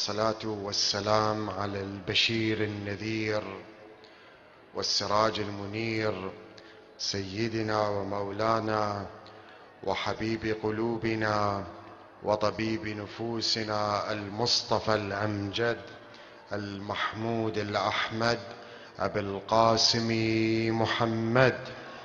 والصلاة والسلام على البشير النذير والسراج المنير سيدنا ومولانا وحبيب قلوبنا وطبيب نفوسنا المصطفى الأمجد المحمود الأحمد أبي القاسم محمد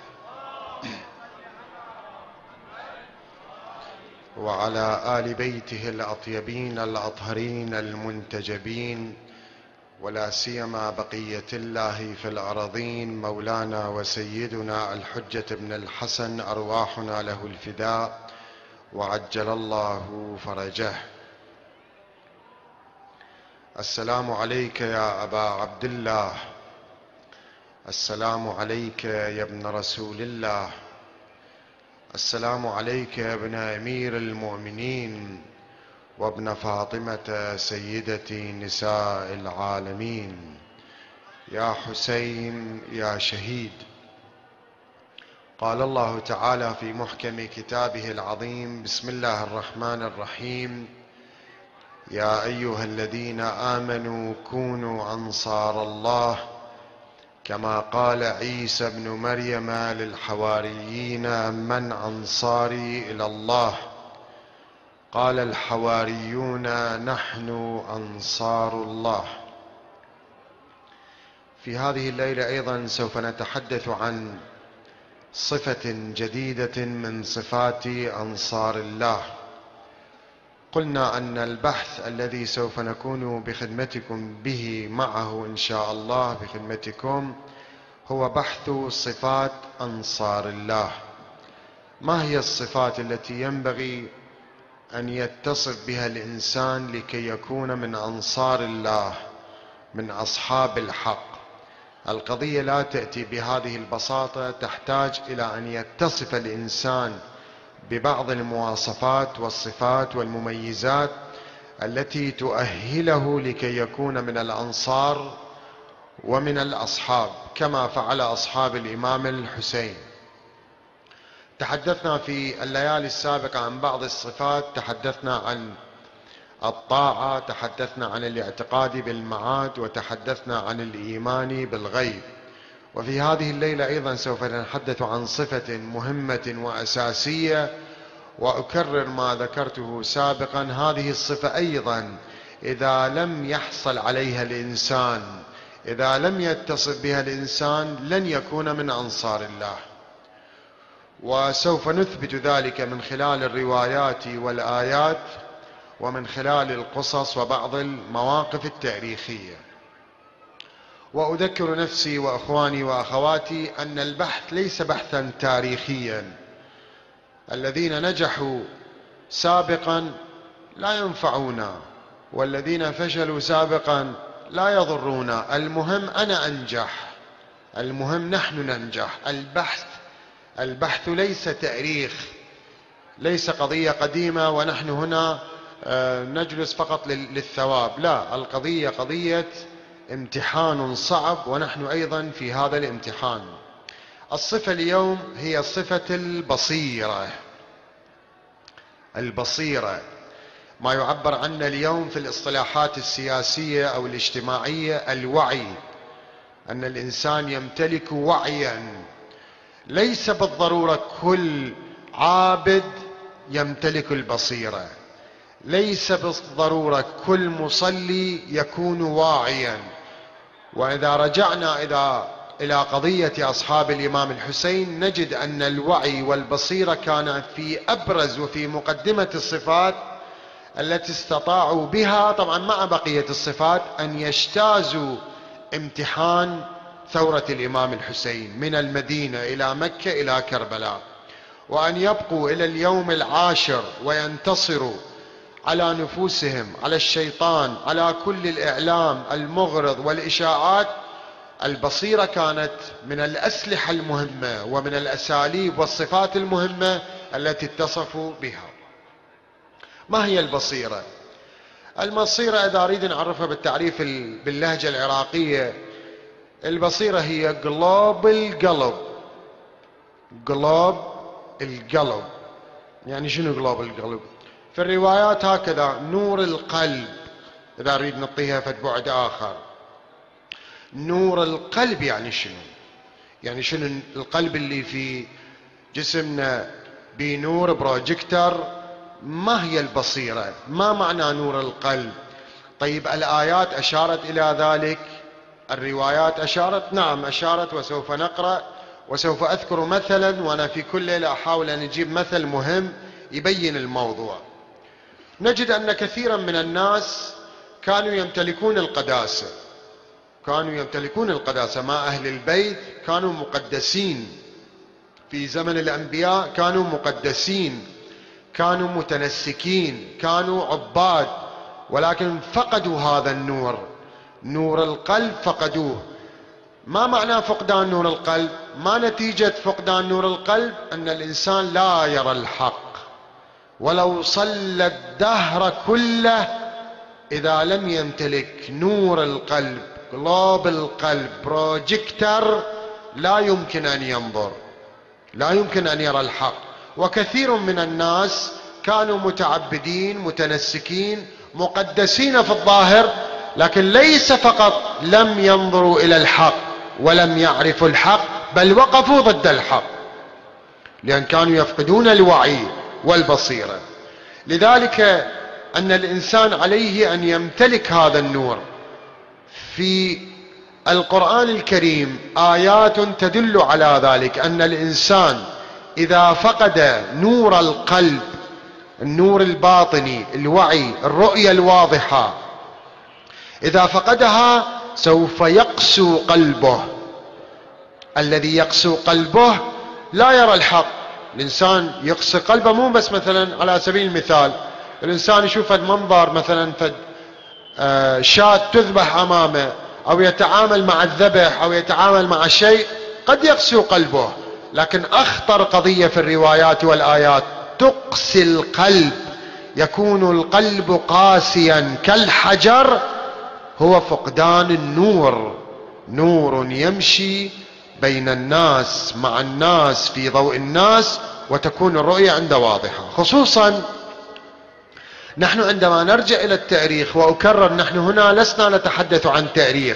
وعلى آل بيته الأطيبين الأطهرين المنتجبين، ولا سيما بقية الله في الأراضين مولانا وسيدنا الحجة بن الحسن أرواحنا له الفداء وعجل الله فرجه. السلام عليك يا أبا عبد الله، السلام عليك يا ابن رسول الله، السلام عليك يا ابن أمير المؤمنين وابن فاطمة سيدة نساء العالمين، يا حسين يا شهيد. قال الله تعالى في محكم كتابه العظيم: بسم الله الرحمن الرحيم، يا أيها الذين آمنوا كونوا أنصار الله كما قال عيسى ابن مريم للحواريين: من أنصاري إلى الله؟ قال الحواريون: نحن أنصار الله. في هذه الليلة أيضا سوف نتحدث عن صفة جديدة من صفات أنصار الله. قلنا أن البحث الذي سوف نكون بخدمتكم به معه إن شاء الله بخدمتكم هو بحث صفات أنصار الله. ما هي الصفات التي ينبغي أن يتصف بها الإنسان لكي يكون من أنصار الله، من أصحاب الحق؟ القضية لا تأتي بهذه البساطة، تحتاج إلى أن يتصف الإنسان ببعض المواصفات والصفات والمميزات التي تؤهله لكي يكون من الأنصار ومن الأصحاب، كما فعل أصحاب الإمام الحسين. تحدثنا في الليالي السابقة عن بعض الصفات، تحدثنا عن الطاعة، تحدثنا عن الاعتقاد بالمعاد، وتحدثنا عن الإيمان بالغيب. وفي هذه الليلة أيضا سوف نتحدث عن صفة مهمة وأساسية، وأكرر ما ذكرته سابقا: هذه الصفة أيضا إذا لم يحصل عليها الإنسان، إذا لم يتصف بها الإنسان، لن يكون من أنصار الله. وسوف نثبت ذلك من خلال الروايات والآيات ومن خلال القصص وبعض المواقف التاريخية. وأذكر نفسي وأخواني وأخواتي أن البحث ليس بحثا تاريخيا. الذين نجحوا سابقا لا ينفعونا، والذين فشلوا سابقا لا يضرونا. المهم أنا أنجح، المهم نحن ننجح. البحث ليس تاريخ، ليس قضية قديمة ونحن هنا نجلس فقط للثواب، لا، القضية قضية امتحان صعب ونحن أيضا في هذا الامتحان. الصفة اليوم هي صفة البصيرة. البصيرة ما يعبر عنه اليوم في الاصطلاحات السياسية أو الاجتماعية الوعي، أن الإنسان يمتلك وعيا. ليس بالضرورة كل عابد يمتلك البصيرة، ليس بالضرورة كل مصلي يكون واعيا. وإذا رجعنا إلى قضية أصحاب الإمام الحسين نجد أن الوعي والبصيرة كانت في أبرز وفي مقدمة الصفات التي استطاعوا بها، طبعا مع بقية الصفات، أن يجتازوا امتحان ثورة الإمام الحسين من المدينة إلى مكة إلى كربلاء، وأن يبقوا إلى اليوم العاشر وينتصروا على نفوسهم، على الشيطان، على كل الإعلام المغرض والإشاعات. البصيرة كانت من الأسلحة المهمة ومن الأساليب والصفات المهمة التي اتصفوا بها. ما هي البصيرة؟ البصيرة إذا أريد نعرفها بالتعريف باللهجة العراقية، البصيرة هي قلوب القلب. قلوب القلب يعني شنو قلوب القلب؟ في الروايات هكذا: نور القلب، إذا نريد نعطيها فد بعد آخر. نور القلب يعني شنو؟ يعني شنو القلب اللي في جسمنا بنور بروجيكتر؟ ما هي البصيرة؟ ما معنى نور القلب؟ طيب الآيات أشارت إلى ذلك، الروايات أشارت، نعم أشارت، وسوف نقرأ وسوف أذكر مثلا، وأنا في كل ليلة أحاول أن أجيب مثل مهم يبين الموضوع. نجد أن كثيرا من الناس كانوا يمتلكون القداسة، مع أهل البيت كانوا مقدسين، في زمن الأنبياء كانوا مقدسين، كانوا متنسكين، كانوا عباد، ولكن فقدوا هذا النور، نور القلب فقدوه. ما معنى فقدان نور القلب؟ ما نتيجة فقدان نور القلب؟ أن الإنسان لا يرى الحق ولو صلى الدهر كله، إذا لم يمتلك نور القلب، قلوب القلب، بروجيكتر، لا يمكن أن ينظر، لا يمكن أن يرى الحق. وكثير من الناس كانوا متعبدين، متنسكين، مقدسين في الظاهر، لكن ليس فقط لم ينظروا إلى الحق ولم يعرفوا الحق، بل وقفوا ضد الحق، لأن كانوا يفقدون الوعي والبصيرة. لذلك أن الإنسان عليه أن يمتلك هذا النور. في القرآن الكريم آيات تدل على ذلك، أن الإنسان إذا فقد نور القلب، النور الباطني، الوعي، الرؤية الواضحة، إذا فقدها سوف يقسو قلبه. الذي يقسو قلبه لا يرى الحق. الإنسان يقسو قلبه مو بس مثلا على سبيل المثال الإنسان يشوف المنظر مثلا شاة تذبح أمامه، أو يتعامل مع الذبح، أو يتعامل مع شيء، قد يقسو قلبه. لكن أخطر قضية في الروايات والآيات تقسي القلب، يكون القلب قاسيا كالحجر، هو فقدان النور. نور يمشي بين الناس، مع الناس، في ضوء الناس، وتكون الرؤية عنده واضحة. خصوصا نحن عندما نرجع إلى التاريخ، وأكرر نحن هنا لسنا نتحدث عن تاريخ،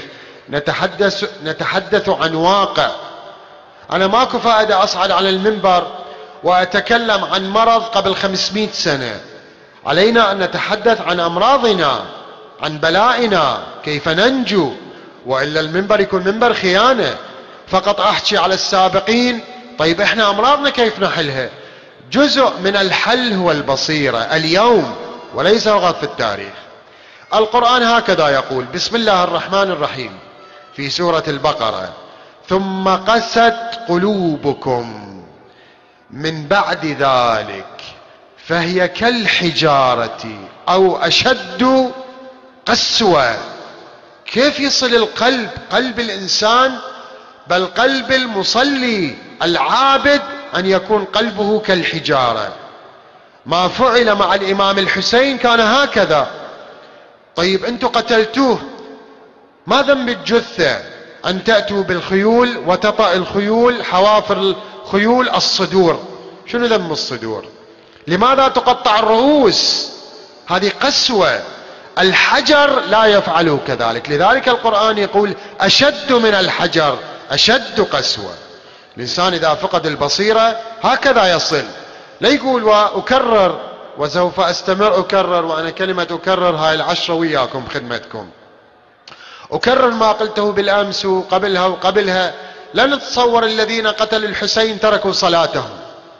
نتحدث عن واقع. أنا ماكو فائدة أصعد على المنبر وأتكلم عن مرض قبل 500 سنة. علينا أن نتحدث عن أمراضنا، عن بلائنا، كيف ننجو، وإلا المنبر يكون منبر خيانة، فقط أحكي على السابقين. طيب إحنا أمراضنا كيف نحلها؟ جزء من الحل هو البصيرة اليوم، وليس فقط في التاريخ. القرآن هكذا يقول: بسم الله الرحمن الرحيم في سورة البقرة: ثم قست قلوبكم من بعد ذلك فهي كالحجارة أو أشد قسوة. كيف يصل القلب، قلب الإنسان، بل قلب المصلي العابد، أن يكون قلبه كالحجارة؟ ما فعل مع الإمام الحسين كان هكذا. طيب أنتم قتلتوه، ما ذنب الجثة أن تأتوا بالخيول وتطأ الخيول، حوافر الخيول، الصدور؟ شنو ذنب الصدور؟ لماذا تقطع الرؤوس؟ هذه قسوة. الحجر لا يفعل كذلك. لذلك القرآن يقول أشد من الحجر، أشد قسوة. الإنسان إذا فقد البصيرة هكذا يصل. لا يقول وأكرر، وسوف أستمر أكرر، وأنا كلمة أكرر هاي العشرة وياكم خدمتكم، أكرر ما قلته بالأمس وقبلها وقبلها. لا نتصور الذين قتلوا الحسين تركوا صلاتهم.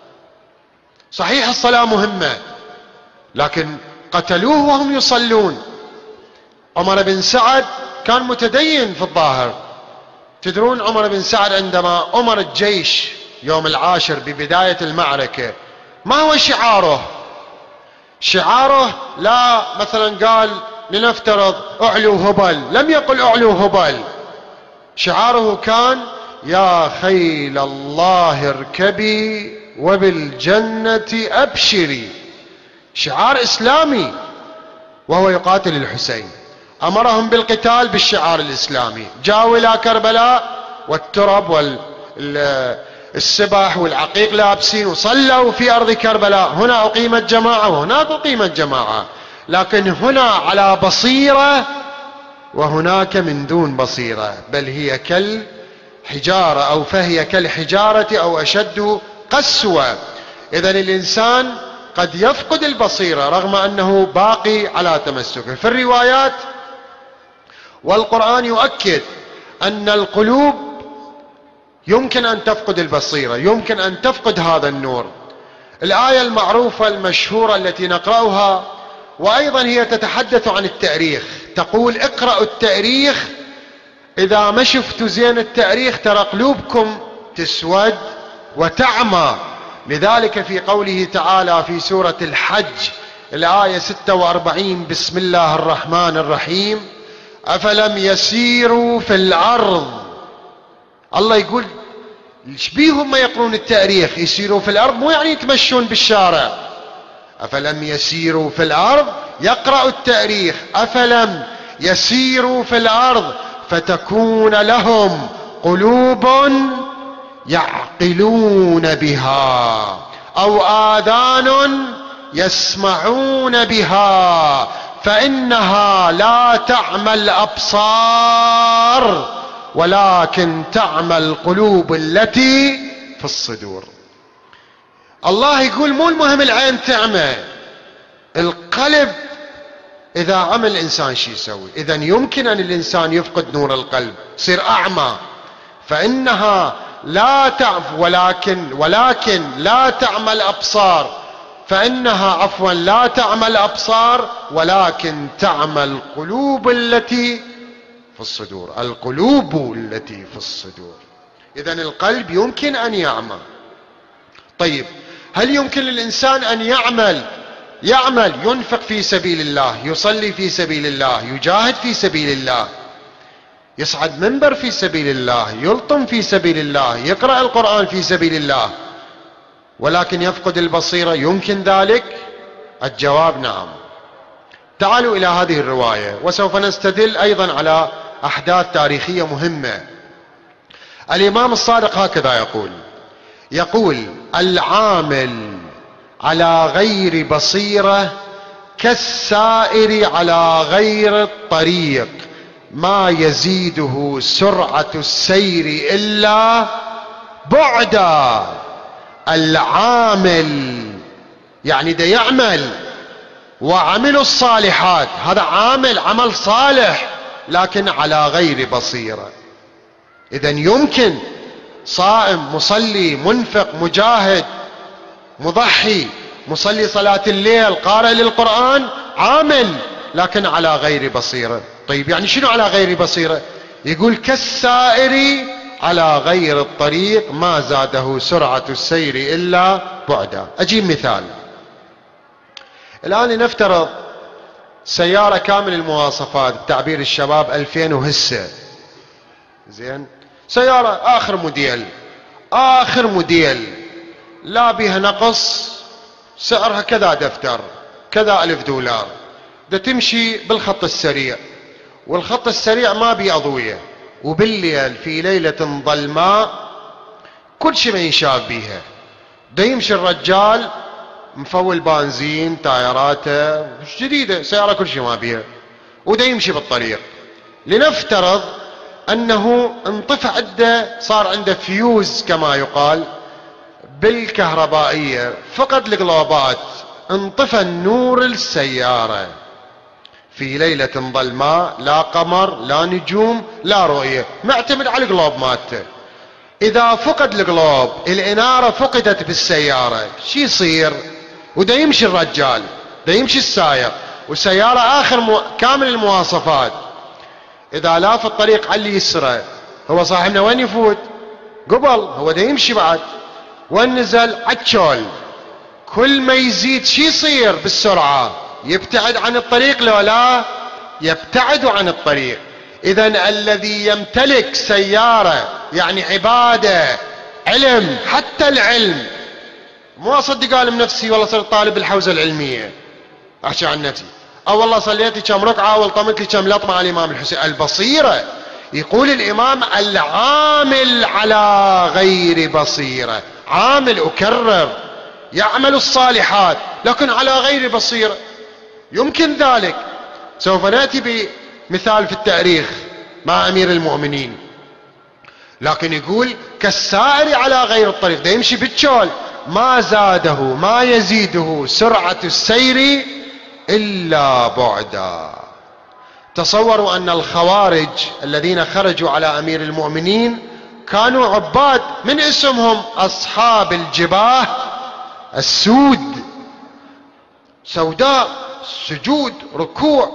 صحيح الصلاة مهمة، لكن قتلوه وهم يصلون. عمر بن سعد كان متدين في الظاهر. تدرون عمر بن سعد عندما أمر الجيش يوم العاشر ببداية المعركة، ما هو شعاره؟ شعاره لا مثلا قال لنفترض أعلو هبل، لم يقل أعلو هبل. شعاره كان يا خيل الله اركبي وبالجنة أبشري. شعار إسلامي، وهو يقاتل الحسين. أمرهم بالقتال بالشعار الإسلامي. جاءوا إلى كربلاء والترب والسبح والعقيق لابسين، وصلوا في أرض كربلاء. هنا أقيمت جماعة وهناك أقيمت جماعة. لكن هنا على بصيرة وهناك من دون بصيرة، بل هي كالحجارة أو فهي كالحجارة أو أشد قسوة. إذن الإنسان قد يفقد البصيرة رغم أنه باقي على تمسكه. في الروايات والقرآن يؤكد أن القلوب يمكن أن تفقد البصيرة، يمكن أن تفقد هذا النور. الآية المعروفة المشهورة التي نقرأها، وأيضا هي تتحدث عن التاريخ، تقول اقرأوا التاريخ، إذا ما شفتوا زين التاريخ ترى قلوبكم تسود وتعمى. لذلك في قوله تعالى في سورة الحج الآية 46: بسم الله الرحمن الرحيم: أفلم يسيروا في الأرض. الله يقول ايش بيهم ما يقرون التاريخ؟ يسيروا في الأرض مو يعني يتمشون بالشارع. أفلم يسيروا في الأرض، يقرأوا التاريخ. أفلم يسيروا في الأرض فتكون لهم قلوب يعقلون بها أو آذان يسمعون بها فإنها لا تعمى الأبصار ولكن تعمى القلوب التي في الصدور. الله يقول مو المهم العين تعمى، القلب إذا عمل الإنسان شي يسوي. إذن يمكن أن الإنسان يفقد نور القلب، يصير أعمى. فإنها لا ولكن لا تعمى الأبصار، فإنها عفوا لا تعمى الأبصار ولكن تعمى القلوب التي في الصدور. القلوب التي في الصدور. إذن القلب يمكن أن يعمى. طيب، هل يمكن للإنسان أن يعمل ينفق في سبيل الله، يصلي في سبيل الله، يجاهد في سبيل الله، يصعد منبر في سبيل الله، يلطم في سبيل الله، يقرأ القرآن في سبيل الله، ولكن يفقد البصيرة؟ يمكن ذلك؟ الجواب نعم. تعالوا إلى هذه الرواية وسوف نستدل أيضا على أحداث تاريخية مهمة. الإمام الصادق هكذا يقول: العامل على غير بصيرة كالسائر على غير الطريق، ما يزيده سرعة السير إلا بعدا. العامل يعني ده يعمل، وعمل الصالحات، هذا عمل صالح لكن على غير بصيرة. إذن يمكن صائم، مصلي، منفق، مجاهد، مضحي، مصلي صلاة الليل، قارئ للقرآن، عامل لكن على غير بصيرة. طيب يعني شنو على غير بصيرة؟ يقول كالسائر على غير الطريق ما زاده سرعة السير إلا بعدا. أجيب مثال. الآن لنفترض سيارة كامل المواصفات، بتعبير الشباب 2000 وهسه، زين، سيارة آخر موديل، لا بيها نقص، سعرها كذا دفتر، كذا $1000، ده تمشي بالخط السريع، والخط السريع ما بيه أضوية، وبالليل في ليلة ظلماء كل شيء ما ينشاف بيها، ده يمشي الرجال مفول بنزين، تايراته جديدة، سيارة كل شيء ما بيها، وده يمشي بالطريق. لنفترض أنه انطفى عنده، صار عنده فيوز كما يقال بالكهربائية، فقد القلوبات، انطفى النور السيارة في ليلة ظلماء، لا قمر لا نجوم لا رؤية، معتمد على القلوب مالته. إذا فقد القلوب، الإنارة فقدت بالسيارة، شي يصير؟ وده يمشي الرجال، ده يمشي السائق، وسيارة آخر كامل المواصفات، إذا لا في الطريق على اليسرى، هو صاحبنا وين يفوت؟ قبل، هو ده يمشي بعد، وين نزل؟ عالشول. كل ما يزيد شي يصير بالسرعة؟ يبتعد عن الطريق لو لا يبتعد عن الطريق. إذن الذي يمتلك سيارة يعني عبادة، علم، حتى العلم، مو أصدق أعلم نفسي والله صرت طالب الحوزة العلمية، أحكي عن نفسي، أو والله صليت لي كم ركعة والطمت لي كم لطمة على الإمام الحسين. البصيرة، يقول الإمام: العامل على غير بصيرة، عامل، أكرر، يعمل الصالحات لكن على غير بصيرة. يمكن ذلك. سوف نأتي بمثال في التاريخ مع أمير المؤمنين، لكن يقول كالسائر على غير الطريق، ده يمشي بالشول، ما زاده ما يزيده سرعة السير إلا بعدا. تصوروا أن الخوارج الذين خرجوا على أمير المؤمنين كانوا عباد، من اسمهم أصحاب الجباه السود، سوداء، سجود، ركوع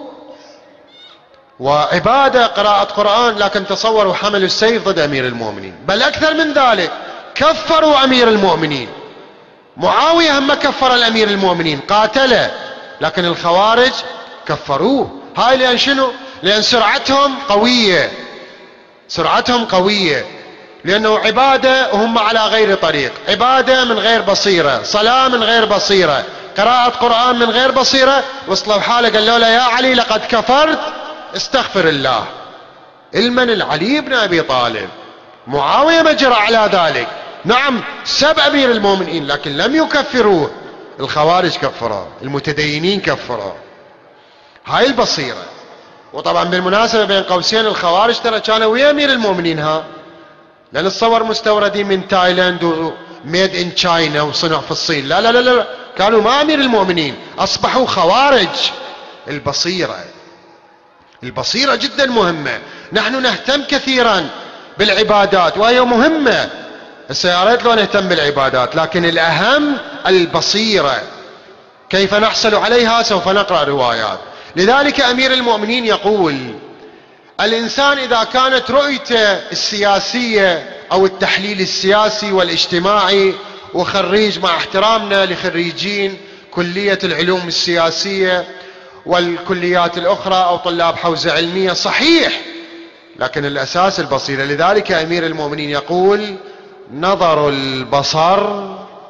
وعبادة، قراءة قرآن، لكن تصوروا حملوا السيف ضد أمير المؤمنين، بل أكثر من ذلك كفروا أمير المؤمنين. معاوية هم كفر الأمير المؤمنين، قاتله، لكن الخوارج كفروه. هاي لأن شنو؟ لأن سرعتهم قوية، سرعتهم قوية، لأنه عبادة وهم على غير طريق، عبادة من غير بصيرة، صلاة من غير بصيرة، قراءة قرآن من غير بصيرة، وصلوا حاله قالوا له يا علي لقد كفرت استغفر الله. المن العلي بن أبي طالب. معاوية ما جرى على ذلك، نعم سب أمير المؤمنين لكن لم يكفروه. الخوارج كفروه، المتدينين كفروه. هاي البصيرة. وطبعا بالمناسبة بين قوسين الخوارج ترى كانوا ويا أمير المؤمنين، لأن الصور مستوردين من تايلاند وميد ان تشاينا وصنع في الصين، لا لا لا لا، كانوا مع أمير المؤمنين، أصبحوا خوارج. البصيرة، البصيرة جدا مهمة. نحن نهتم كثيرا بالعبادات وهي مهمة، السيارات لو نهتم بالعبادات، لكن الأهم البصيرة. كيف نحصل عليها؟ سوف نقرأ روايات. لذلك أمير المؤمنين يقول الإنسان إذا كانت رؤيته السياسية أو التحليل السياسي والاجتماعي، وخريج مع احترامنا لخريجين كلية العلوم السياسية والكليات الأخرى أو طلاب حوزة علمية، صحيح، لكن الأساس البصيرة. لذلك أمير المؤمنين يقول نظر البصر،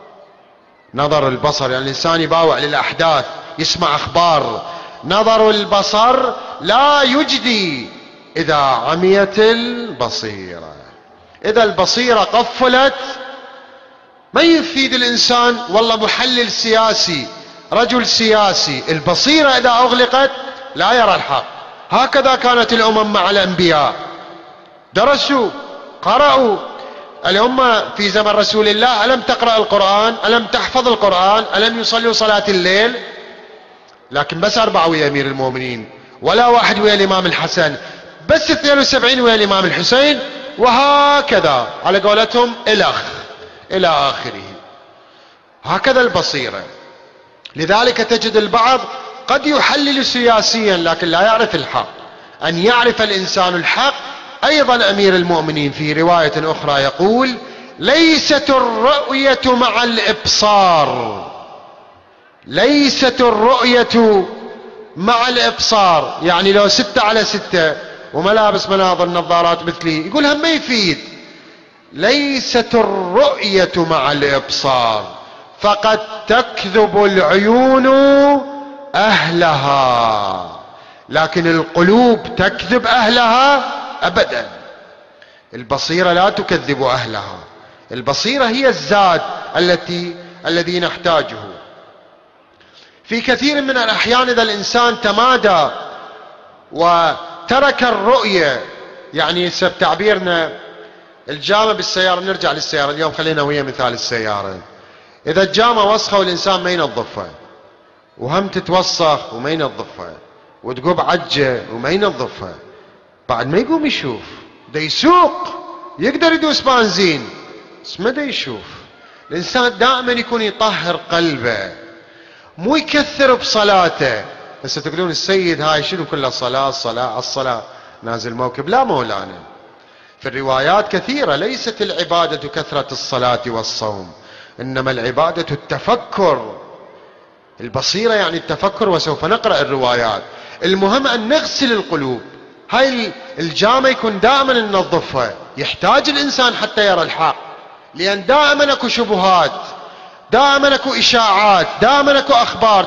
نظر البصر يعني الإنسان يباوع للأحداث، يسمع أخبار، نظر البصر لا يجدي إذا عميت البصيرة. إذا البصيرة قفلت ما يفيد الإنسان والله محلل سياسي، رجل سياسي، البصيرة إذا أغلقت لا يرى الحق. هكذا كانت الأمم مع الأنبياء، درسوا، قرأوا. الأمة في زمن رسول الله ألم تقرأ القرآن؟ ألم تحفظ القرآن؟ ألم يصلوا صلاة الليل؟ لكن بس 4 ويا أمير المؤمنين، ولا 1 ويا الإمام الحسن، بس 72 ويا الإمام الحسين، وهكذا على قولتهم الأخ إلى آخره. هكذا البصيرة. لذلك تجد البعض قد يحلل سياسيا لكن لا يعرف الحق. أن يعرف الإنسان الحق. أيضا أمير المؤمنين في رواية أخرى يقول ليست الرؤية مع الإبصار، ليست الرؤية مع الإبصار، يعني لو 6 على 6 وملابس مناظر نظارات مثلي يقول هم ما يفيد. ليست الرؤية مع الإبصار، فقد تكذب العيون أهلها، لكن القلوب تكذب أهلها أبدا. البصيرة لا تكذب أهلها، البصيرة هي الزاد الذي نحتاجه. في كثير من الأحيان إذا الإنسان تمادى وترك الرؤية، يعني بتعبيرنا الجامة بالسيارة، نرجع للسيارة اليوم، خلينا ويا مثال السيارة. إذا الجامة وسخة والإنسان ما ينظفها، وهم تتوسخ وما ينظفها، وتقوب عجة وما ينظفها، بعد ما يقوم يشوف، دا يسوق يقدر يدوس بنزين بس ما دا يشوف. الإنسان دائما يكون يطهر قلبه، مو يكثر بصلاته. بس تقولون السيد هاي شنو كلها صلاة صلاة الصلاة نازل موكب، لا مولانا، في الروايات كثيرة ليست العبادة كثرة الصلاة والصوم، إنما العبادة التفكر. البصيرة يعني التفكر، وسوف نقرأ الروايات. المهم أن نغسل القلوب. هاي الجامة يكون دائما ننظفها، يحتاج الإنسان حتى يرى الحق، لأن دائما اكو شبهات، دائما اكو إشاعات، دائما اكو أخبار.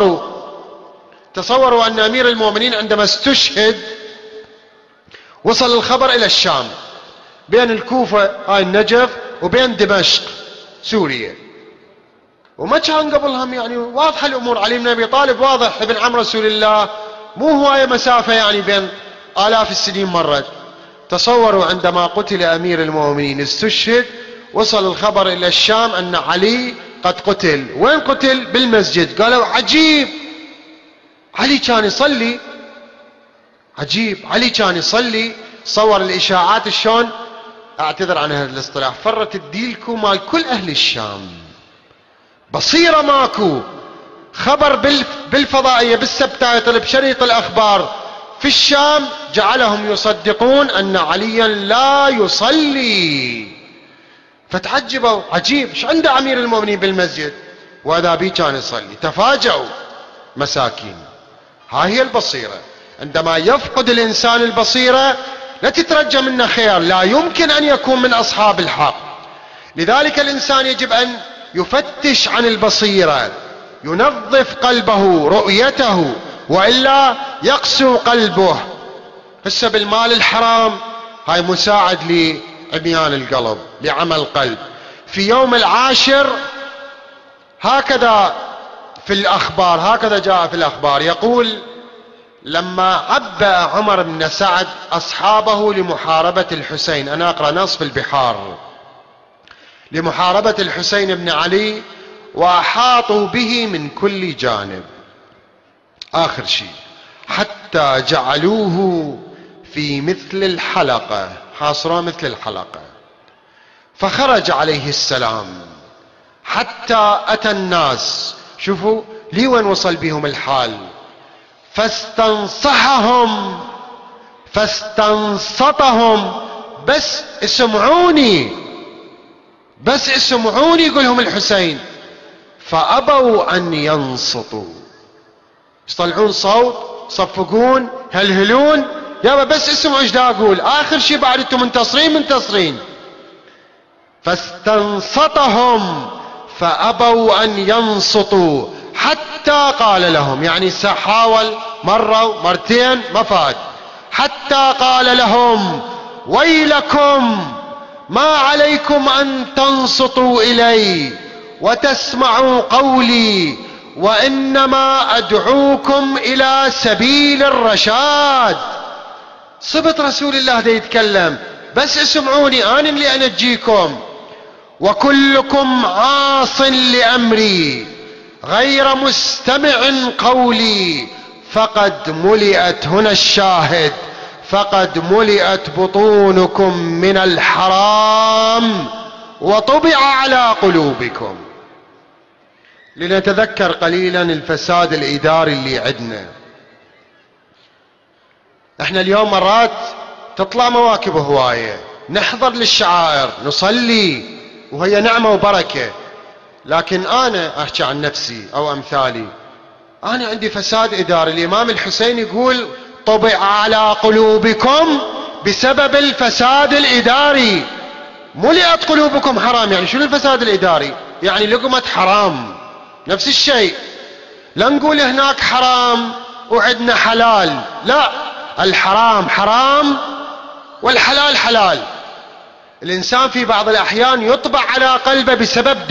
تصوروا أن أمير المؤمنين عندما استشهد وصل الخبر إلى الشام، بين الكوفة هاي النجف وبين دمشق سوريا، وما كان قبلهم يعني واضحة الأمور. علي بن أبي طالب واضح ابن عم رسول الله، مو هواية مسافة يعني بين آلاف السنين مرت. تصوروا عندما قتل أمير المؤمنين استشهد، وصل الخبر إلى الشام أن علي قد قتل. وين قتل؟ بالمسجد. قالوا عجيب، علي كان يصلي، عجيب علي كان يصلي. صور الإشاعات شلون، أعتذر عن هذا الاصطلاح، فرت الديلكو مال كل أهل الشام، بصيرة ماكو، خبر بالفضائية بالسبتايتل بشريط الأخبار في الشام جعلهم يصدقون أن عليا لا يصلي. فتعجبوا، عجيب ايش عند أمير المؤمنين بالمسجد؟ وإذا بي كان يصلي. تفاجأوا مساكين. ها هي البصيرة. عندما يفقد الإنسان البصيرة لا تترجى منه خير، لا يمكن أن يكون من أصحاب الحق. لذلك الإنسان يجب أن يفتش عن البصيرة، ينظف قلبه رؤيته، وإلا يقسو قلبه. هسه بالمال الحرام هاي مساعد لعميان القلب، لعمى القلب. في يوم العاشر هكذا في الأخبار، هكذا جاء في الأخبار، يقول لما عبأ عمر بن سعد أصحابه لمحاربة الحسين، أنا أقرأ نصف البحار، لمحاربة الحسين بن علي، وأحاطوا به من كل جانب، آخر شيء حتى جعلوه في مثل الحلقة، حاصروه مثل الحلقة. فخرج عليه السلام حتى أتى الناس، شوفوا لي وين وصل بهم الحال، فاستنصحهم فاستنصتهم، بس اسمعوني بس اسمعوني يقولهم الحسين، فأبوا أن ينصتوا. يطلعون صوت، صفقون، هلهلون، يابا بس اسمعوا ايش دا اقول، آخر شيء بعد انتم منتصرين. فاستنصتهم فأبوا أن ينصتوا حتى قال لهم، يعني حاول مرة ومرتين ما فات، حتى قال لهم ويلكم ما عليكم أن تنصتوا إلي وتسمعوا قولي، وإنما أدعوكم إلى سبيل الرشاد. صبت رسول الله دا يتكلم، بس اسمعوني أنا اللي أنجيكم. وكلكم عاص لأمري غير مستمع قولي، فقد ملئت، هنا الشاهد، فقد ملئت بطونكم من الحرام وطبع على قلوبكم. لنتذكر قليلا الفساد الإداري اللي عندنا. احنا اليوم مرات تطلع مواكب هواية، نحضر للشعائر، نصلي، وهي نعمة وبركة، لكن أنا أحكي عن نفسي أو أمثالي، أنا عندي فساد إداري. الإمام الحسين يقول طبع على قلوبكم بسبب الفساد الإداري. ملئت قلوبكم حرام، يعني شنو الفساد الإداري؟ يعني لقمة حرام، نفس الشيء. لا نقول هناك حرام وعندنا حلال، لا، الحرام حرام والحلال حلال. الإنسان في بعض الأحيان يطبع على قلبه بسبب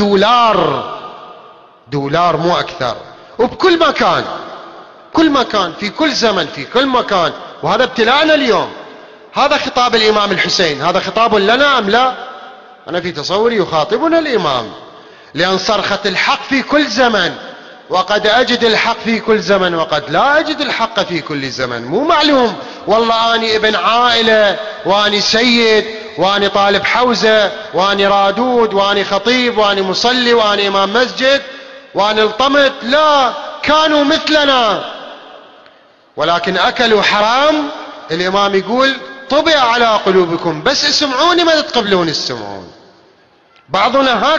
دولار مو أكثر، وبكل مكان، كل مكان، في كل زمن، في كل مكان، وهذا ابتلاءنا اليوم. هذا خطاب الإمام الحسين، هذا خطاب لنا أم لا؟ أنا في تصوري يخاطبنا الإمام، لأن صرخة الحق في كل زمن، وقد أجد الحق في كل زمن وقد لا أجد الحق في كل زمن. مو معلوم والله أني ابن عائلة وأني سيد وأني طالب حوزة وأني رادود وأني خطيب وأني مصلي وأني إمام مسجد وأني الطمت، لا، كانوا مثلنا ولكن أكلوا حرام. الإمام يقول طبع على قلوبكم، بس اسمعوني ما تقبلون السمعون. بعضنا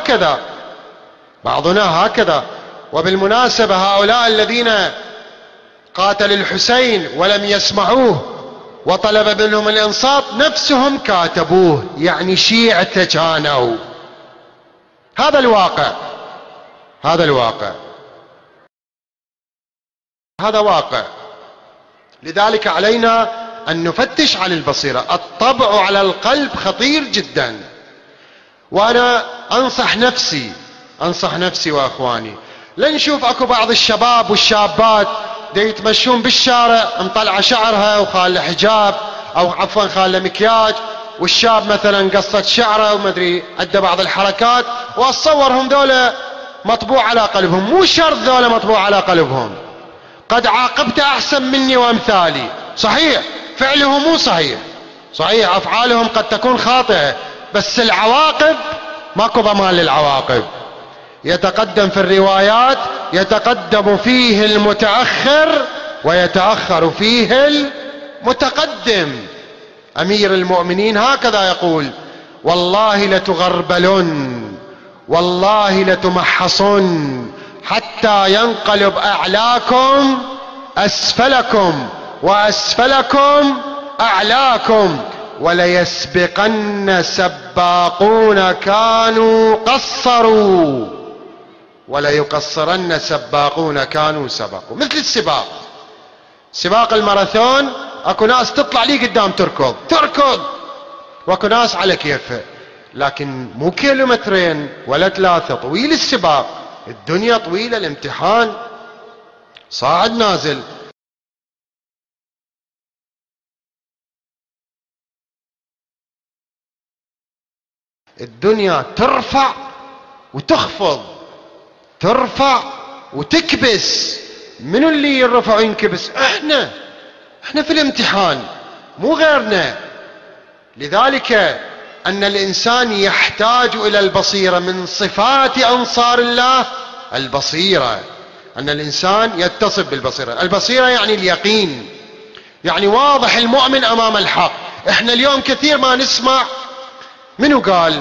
هكذا. وبالمناسبة هؤلاء الذين قاتلوا الحسين ولم يسمعوه وطلب منهم الإنصات نفسهم كاتبوه، يعني شيعة كانوا. هذا واقع. لذلك علينا أن نفتش عن البصيرة. الطبع على القلب خطير جدا، وأنا أنصح نفسي أنصح نفسي وأخواني. لنشوف أكو بعض الشباب والشابات يتمشون بالشارع مطلعة شعرها وخالة حجاب، أو عفوا خالة مكياج، والشاب مثلا قصت شعره ومدري عنده بعض الحركات، وأتصورهم ذولا مطبوع على قلبهم. مو شرط ذولا مطبوع على قلبهم، قد عاقبت أحسن مني وأمثالي. صحيح فعله مو صحيح، صحيح أفعالهم قد تكون خاطئة، بس العواقب ماكو ضمان للعواقب. يتقدم في الروايات يتقدم فيه المتأخر ويتأخر فيه المتقدم. أمير المؤمنين هكذا يقول: والله لتغربلن، والله لتمحصن، حتى ينقلب أعلاكم أسفلكم وأسفلكم أعلاكم، وليسبقن سباقون كانوا قصروا، وليقصرن سباقون كانوا سبقوا. مثل السباق، سباق الماراثون، اكو ناس تطلع لي قدام تركض، واكو ناس على كيفها، لكن مو كيلومترين ولا 3، طويل السباق، الدنيا طويلة، الامتحان صاعد نازل. الدنيا ترفع وتخفض، ترفع وتكبس. منو اللي يرفع وينكبس؟ احنا في الامتحان، مو غيرنا. لذلك ان الانسان يحتاج الى البصيرة. من صفات انصار الله البصيرة، ان الانسان يتصف بالبصيرة. البصيرة يعني اليقين، يعني واضح المؤمن امام الحق. احنا اليوم كثير ما نسمع منو قال،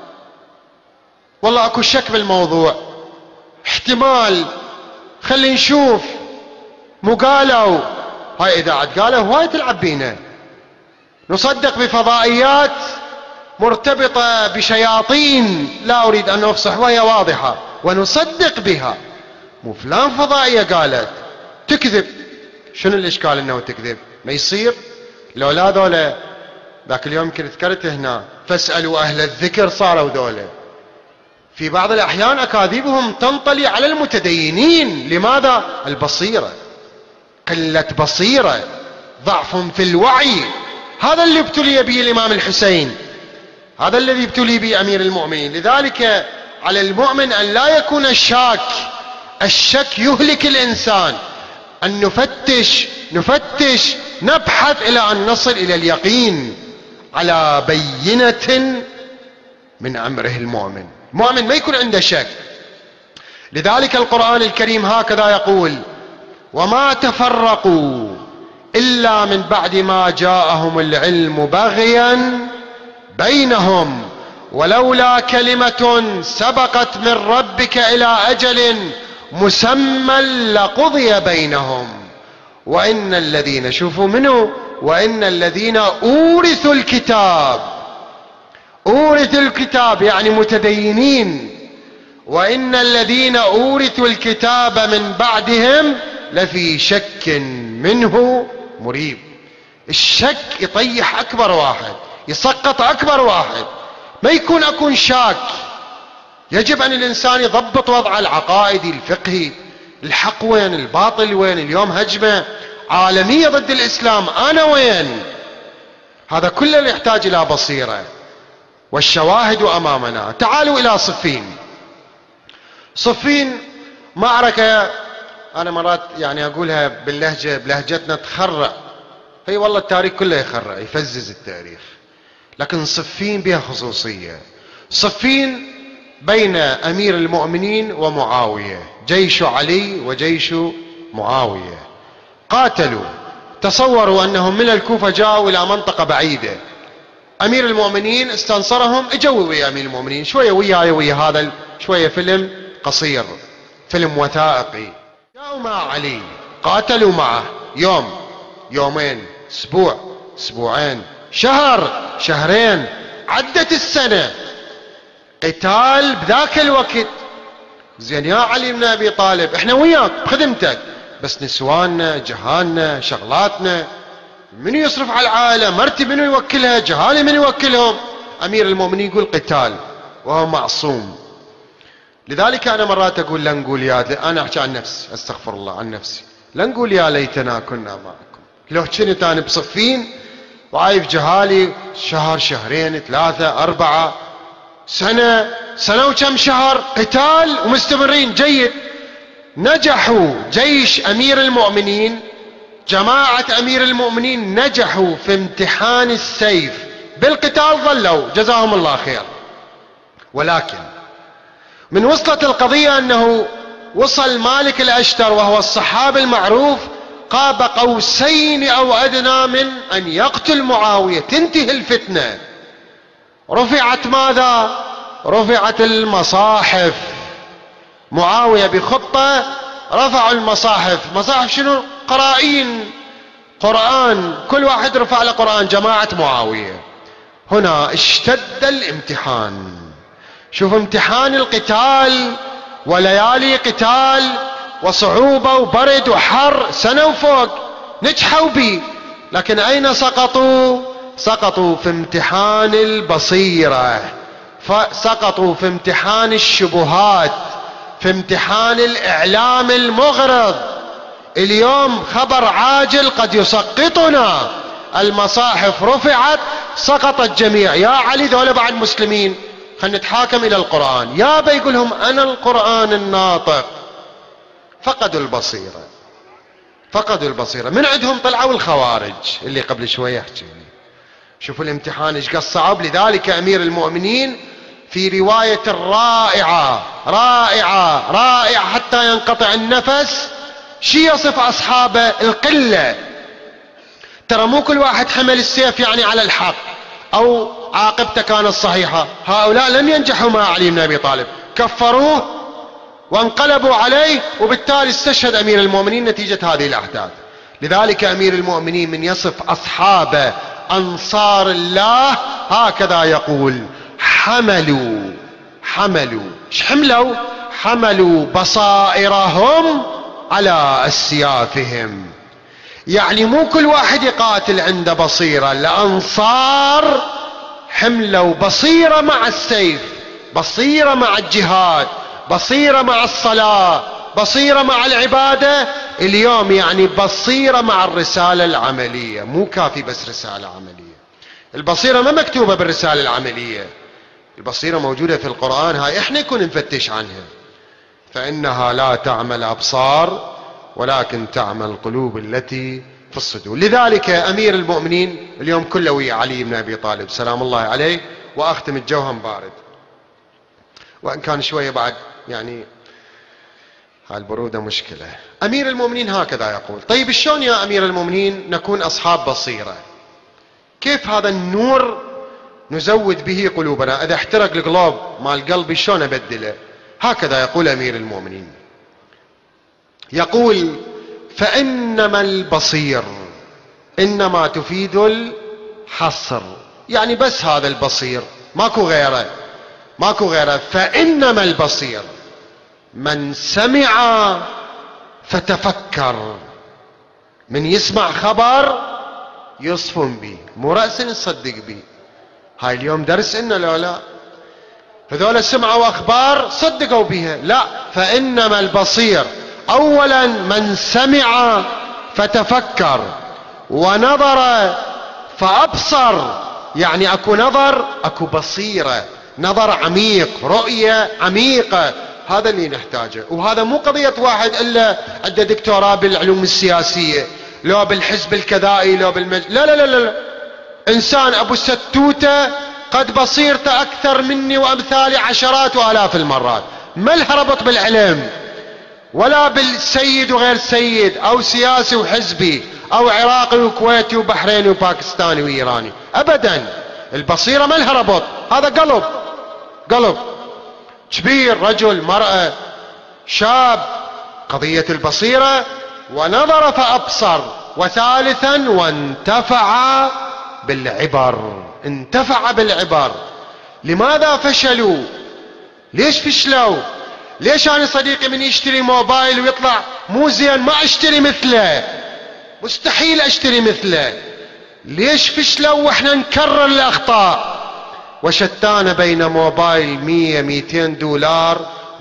والله اكو شك بالموضوع، احتمال، خلي نشوف، مو قالوا. هاي اذا عاد قالوا هواي تلعب بينا. نصدق بفضائيات مرتبطة بشياطين، لا اريد ان افصح وهي واضحة، ونصدق بها. مو فلان فضائية قالت، تكذب. شنو الاشكال انه تكذب؟ ما يصير. لو لا ذولا ذاك اليوم يمكن ذكرت هنا، فاسألوا اهل الذكر، صاروا ذولا في بعض الأحيان أكاذيبهم تنطلي على المتدينين. لماذا؟ البصيرة، قلة بصيرة، ضعف في الوعي. هذا اللي ابتلي به الإمام الحسين، هذا الذي ابتلي به أمير المؤمنين. لذلك على المؤمن أن لا يكون شاك. الشك يهلك الإنسان. أن نفتش نبحث إلى أن نصل إلى اليقين على بينة من أمره المؤمن. المؤمن ما يكون عنده شك. لذلك القرآن الكريم هكذا يقول: وما تفرقوا إلا من بعد ما جاءهم العلم بغيا بينهم ولولا كلمة سبقت من ربك إلى أجل مسمى لقضي بينهم وإن الذين، شوفوا منه، وإن الذين أورثوا الكتاب يعني متدينين، وإن الذين أورثوا الكتاب من بعدهم لفي شك منه مريب. الشك يطيح أكبر واحد، يسقط أكبر واحد. ما يكون شاك. يجب أن الإنسان يضبط وضعه العقائدي الفقهي، الحق وين، الباطل وين. اليوم هجمة عالمية ضد الإسلام، أنا وين؟ هذا كله يحتاج إلى بصيرة. والشواهد أمامنا. تعالوا إلى صفين معركة، أنا مرات يعني أقولها بلهجتنا تخرع. هي والله التاريخ كله يخرع، يفزز التاريخ، لكن صفين بها خصوصية. صفين بين أمير المؤمنين ومعاوية، جيش علي وجيش معاوية. قاتلوا. تصوروا أنهم من الكوفة جاءوا إلى منطقة بعيدة. أمير المؤمنين استنصرهم، اجوا ويا أمير المؤمنين شوية ويا هذا شوية فيلم قصير، فيلم وثائقي. جاءوا مع علي، قاتلوا معه يوم، يومين، أسبوع، أسبوعين، شهر، شهرين، عدت السنة، قتال بذاك الوقت. زين يا علي بن أبي طالب، احنا وياك بخدمتك، بس نسواننا، جهالنا، شغلاتنا، منو يصرف على العائلة؟ مرتي منو يوكلها؟ جهالي منو يوكلهم؟ أمير المؤمنين يقول قتال، وهو معصوم. لذلك أنا مرات أقول لا نقول أنا أحكي عن نفسي، أستغفر الله عن نفسي، لا نقول يا ليتنا كنا معكم. لو كنت أنا بصفين وعايف جهالي شهر شهرين 3 4 سنة وكم شهر قتال ومستمرين جيد. نجحوا جيش أمير المؤمنين، جماعة أمير المؤمنين نجحوا في امتحان السيف بالقتال، ظلوا جزاهم الله خير. ولكن من وصلت القضية أنه وصل مالك الأشتر وهو الصحابي المعروف قاب قوسين أو أدنى من أن يقتل معاوية، تنتهي الفتنة. رفعت ماذا؟ رفعت المصاحف. معاوية بخطة رفعوا المصاحف. مصاحف شنو؟ قرائين، قرآن، كل واحد رفع له قرآن، جماعة معاوية. هنا اشتد الامتحان. شوف امتحان القتال وليالي قتال وصعوبة وبرد وحر، سنة وفوق نجحوا به. لكن أين سقطوا؟ سقطوا في امتحان البصيرة، سقطوا في امتحان الشبهات، في امتحان الإعلام المغرض. اليوم خبر عاجل قد يسقطنا. المصاحف رفعت، سقط الجميع. يا علي ذولا بعد مسلمين، خلنا نتحاكم إلى القرآن. يا بيقول لهم أنا القرآن الناطق. فقدوا البصيرة، فقدوا البصيرة. من عندهم طلعوا الخوارج اللي قبل شوية حكينا. شوفوا الامتحان ايش قد صعب. لذلك أمير المؤمنين في رواية رائعة رائعة رائعة حتى ينقطع النفس، شي يصف أصحابه؟ القلة. ترى مو كل واحد حمل السيف يعني على الحق أو عاقبته كانت صحيحة. هؤلاء لم ينجحوا مع علي بن أبي طالب، كفروه وانقلبوا عليه، وبالتالي استشهد أمير المؤمنين نتيجة هذه الأحداث. لذلك أمير المؤمنين من يصف أصحاب أنصار الله هكذا يقول: حملوا ايش حملوا؟ حملوا بصائرهم على أسيافهم. يعني مو كل واحد يقاتل عنده بصيرة. الأنصار حملوا بصيرة مع السيف، بصيرة مع الجهاد، بصيرة مع الصلاة، بصيرة مع العبادة. اليوم يعني بصيرة مع الرسالة العملية. مو كافي بس رسالة عملية، البصيرة ما مكتوبة بالرسالة العملية، البصيرة موجودة في القرآن. هاي احنا يكون نفتش عنها. فإنها لا تعمى الأبصار ولكن تعمى القلوب التي في الصدور. لذلك أمير المؤمنين اليوم كله ويا علي بن أبي طالب سلام الله عليه. وأختم الجوهم بارد، وإن كان شوية بعد يعني هالبرودة مشكلة. أمير المؤمنين هكذا يقول: طيب شلون يا أمير المؤمنين نكون أصحاب بصيرة؟ كيف هذا النور نزود به قلوبنا؟ إذا احترق القلوب مال قلبي شلون أبدله؟ هكذا يقول أمير المؤمنين، يقول: فإنما البصير إنما تفيد الحصر. يعني بس هذا البصير، ماكو غيره، ماكو غيره. فإنما البصير من سمع فتفكر. من يسمع خبر يصفن به، مو رأسا يصدق به. هاي اليوم درس إنه لا هذول سمعوا أخبار صدقوا بها، لا. فإنما البصير أولا من سمع فتفكر، ونظر فأبصر. يعني أكو نظر، أكو بصيرة، نظر عميق، رؤية عميقة. هذا اللي نحتاجه. وهذا مو قضية واحد إلا عنده دكتوراه بالعلوم السياسية، لو بالحزب الكذائي، لو لا لا لا لا. إنسان أبو ستوتة قد بصيرته أكثر مني وأمثالي عشرات وآلاف المرات. ما لها ربط بالعلم ولا بالسيد وغير سيد، أو سياسي وحزبي، أو عراقي وكويتي وبحريني وباكستاني وإيراني، أبدا. البصيرة ما لها ربط. هذا قلب كبير، رجل، مرأة، شاب. قضية البصيرة. ونظر فأبصر. وثالثا وانتفع بالعبر. انتفع بالعبر. لماذا فشلوا؟ ليش فشلوا؟ ليش أنا صديقي من يشتري موبايل ويطلع مو زين ما اشتري مثله؟ مستحيل اشتري مثله. ليش فشلوا واحنا نكرر الأخطاء؟ وشتان بين موبايل 100-200 دولار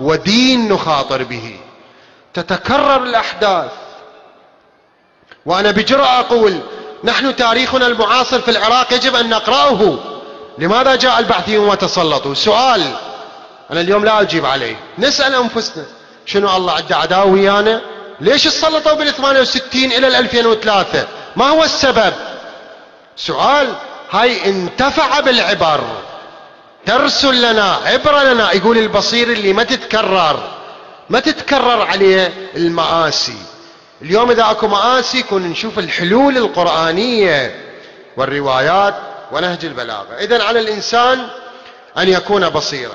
ودين نخاطر به. تتكرر الأحداث، وأنا بجرأة أقول نحن تاريخنا المعاصر في العراق يجب أن نقرأه. لماذا جاء البعثيون وتسلطوا؟ سؤال أنا اليوم لا أجيب عليه. نسأل أنفسنا، شنو الله عنده عداوة ويانا؟ ليش تسلطوا بال68 إلى 2003؟ ما هو السبب؟ سؤال. هاي انتفع بالعبر، ترسل لنا عبرة لنا. يقول البصير اللي ما تتكرر عليه المآسي. اليوم إذا أكو مآسي كنا نشوف الحلول القرآنية والروايات ونهج البلاغة. إذن على الإنسان أن يكون بصيرا.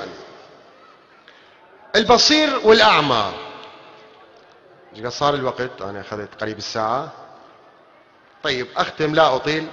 البصير والأعمى. صار الوقت، أنا أخذت قريب الساعة. طيب أختم لا أطيل،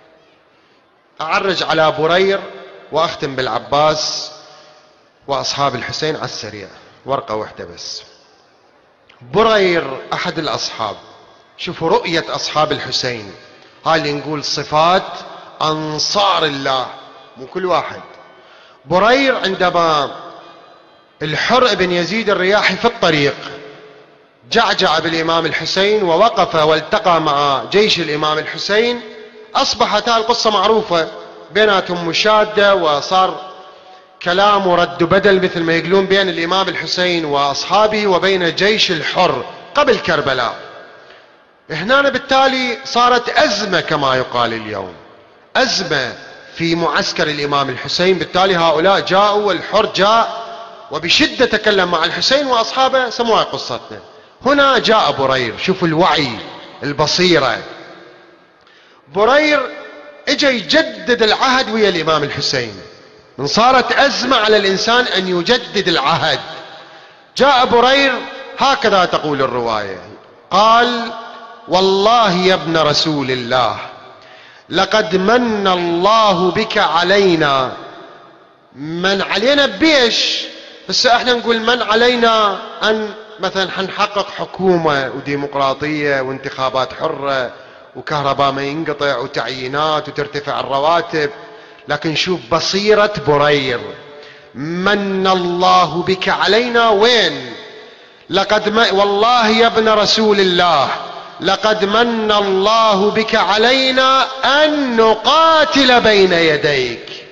أعرج على برير وأختم بالعباس وأصحاب الحسين على السريع، ورقة واحدة بس. برير أحد الأصحاب، شوفوا رؤية أصحاب الحسين، هاي اللي نقول صفات أنصار الله، مو كل واحد. برير عندما الحر بن يزيد الرياحي في الطريق جعجع بالإمام الحسين ووقف والتقى مع جيش الإمام الحسين، أصبحت هذه القصة معروفة، بيناتهم مشادة وصار كلام ورد بدل مثل ما يقولون بين الإمام الحسين وأصحابه وبين جيش الحر قبل كربلاء. هنا بالتالي صارت أزمة كما يقال اليوم، أزمة في معسكر الإمام الحسين. بالتالي هؤلاء جاءوا والحر جاء وبشدة تكلم مع الحسين وأصحابه، سموها قصتنا. هنا جاء برير، شوفوا الوعي، البصيرة. برير اجى يجدد العهد ويا الإمام الحسين، من صارت أزمة على الإنسان أن يجدد العهد. جاء برير هكذا تقول الرواية، قال: والله يا ابن رسول الله لقد من الله بك علينا. من علينا بيش؟ هسه احنا نقول من علينا أن مثلا حنحقق حكومة وديمقراطية وانتخابات حرة وكهرباء ما ينقطع وتعيينات وترتفع الرواتب. لكن شوف بصيرة برير، من الله بك علينا وين؟ والله يا ابن رسول الله لقد من الله بك علينا أن نقاتل بين يديك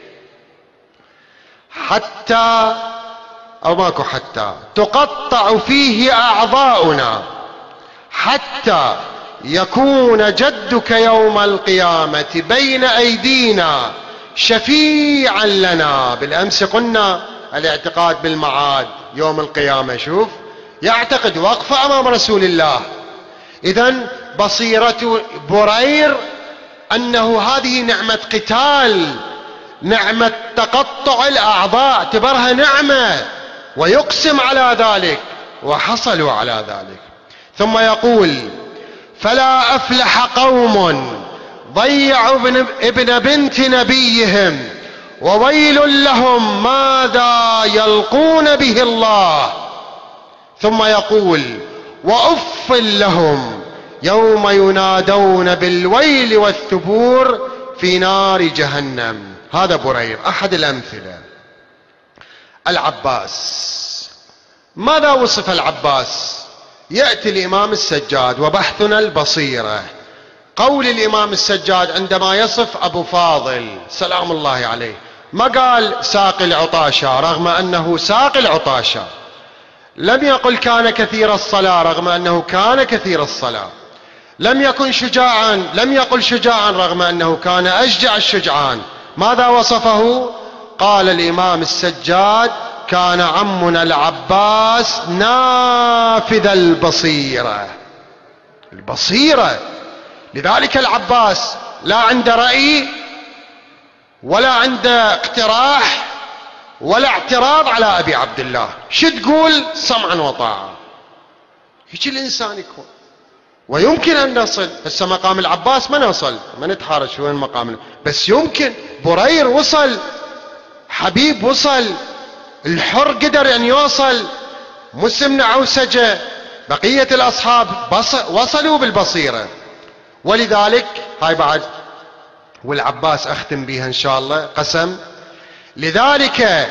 حتى، أو ماكو حتى، تقطع فيه أعضاؤنا، حتى يكون جدك يوم القيامة بين أيدينا شفيعا لنا. بالأمس قلنا الاعتقاد بالمعاد يوم القيامة، شوف يعتقد وقفة أمام رسول الله. إذن بصيرة برير أنه هذه نعمة قتال، نعمة تقطع الأعضاء، اعتبرها نعمة ويقسم على ذلك، وحصلوا على ذلك. ثم يقول: فلا أفلح قوم ضيعوا ابن بنت نبيهم وويل لهم ماذا يلقون به الله. ثم يقول: وأف لهم يوم ينادون بالويل والثبور في نار جهنم. هذا برير أحد الأمثلة. العباس، ماذا وصف العباس؟ يأتي الإمام السجاد وبحثنا البصيرة. قول الإمام السجاد عندما يصف أبو فاضل سلام الله عليه، ما قال ساقي العطاشة رغم أنه ساقي العطاشة، لم يقل كان كثير الصلاة رغم أنه كان كثير الصلاة، لم يكن شجاعا، لم يقل شجاعا رغم أنه كان أشجع الشجعان. ماذا وصفه؟ قال الإمام السجاد: كان عمنا العباس نافذ البصيرة. البصيرة. لذلك العباس لا عنده رأي ولا عنده اقتراح ولا اعتراض على أبي عبد الله، شو تقول؟ سمعا وطاعة. هيك الإنسان يكون. ويمكن أن نصل، هسه مقام العباس ما نوصل، ما نتحارش وين مقامنا، بس يمكن. برير وصل، حبيب وصل، الحر قدر أن يوصل، مسلم بن عوسجة، بقية الأصحاب وصلوا بالبصيرة. ولذلك هاي بعد، والعباس أختم بها إن شاء الله، قسم: لذلك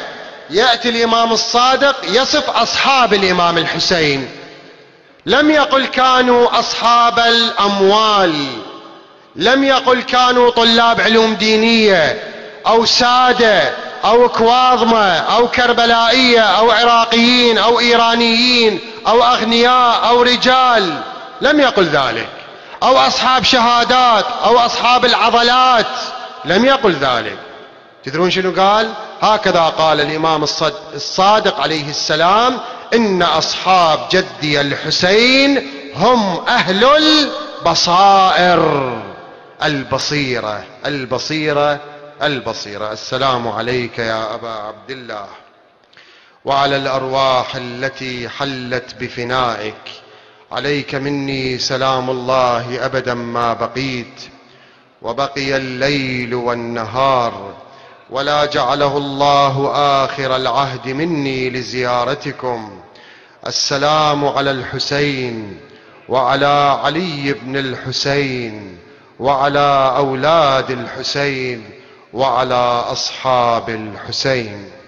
يأتي الإمام الصادق يصف أصحاب الإمام الحسين، لم يقل كانوا أصحاب الأموال، لم يقل كانوا طلاب علوم دينية أو سادة أو كواظمة أو كربلائية أو عراقيين أو إيرانيين أو أغنياء أو رجال، لم يقل ذلك، أو أصحاب شهادات أو أصحاب العضلات، لم يقل ذلك. تدرون شنو قال؟ هكذا قال الإمام الصادق عليه السلام: إن أصحاب جدي الحسين هم أهل البصائر، البصيرة البصيرة البصيرة. السلام عليك يا أبا عبد الله، وعلى الأرواح التي حلت بفنائك، عليك مني سلام الله أبدا ما بقيت، وبقي الليل والنهار، ولا جعله الله آخر العهد مني لزيارتكم. السلام على الحسين وعلى علي بن الحسين وعلى أولاد الحسين وعلى أصحاب الحسين.